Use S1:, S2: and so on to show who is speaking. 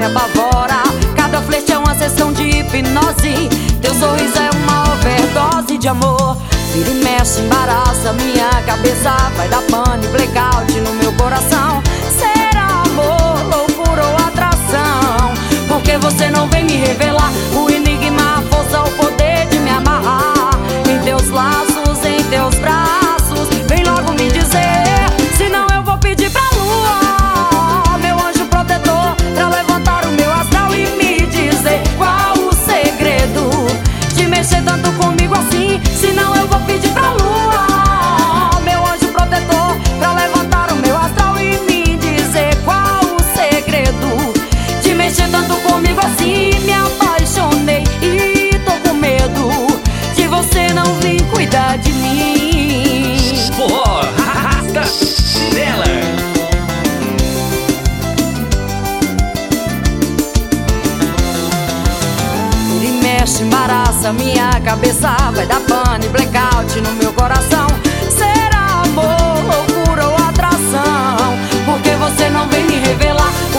S1: apavora. Cada flerte é uma sessão de hipnose. Teu sorriso é uma overdose de amor. Vira e mexe, embaraça minha cabeça. Vai dar pane, blackout no meu coração. Será amor, loucura ou atração? Porque você não vem me revelar o enigma, a força, o poder de me amarrar em teus laços, em teus braços. Vem logo me dizer, senão eu vou pedir pra lua, meu anjo protetor, pra levantar o meu astral e me dizer qual o segredo de mexer tanto comigo assim. Senão eu vou pedir pra lua, meu anjo protetor, pra levantar o meu astral e me dizer qual o segredo de mexer tanto comigo assim. Me apaixonei e tô com medo de você não vir cuidar de mim.
S2: Forró, arrasta chinela.
S1: Vira e mexe, embaraça minha cabeça. Vai dar pane, blackout no meu coração. Será amor, loucura ou atração? Porque você não vem me revelar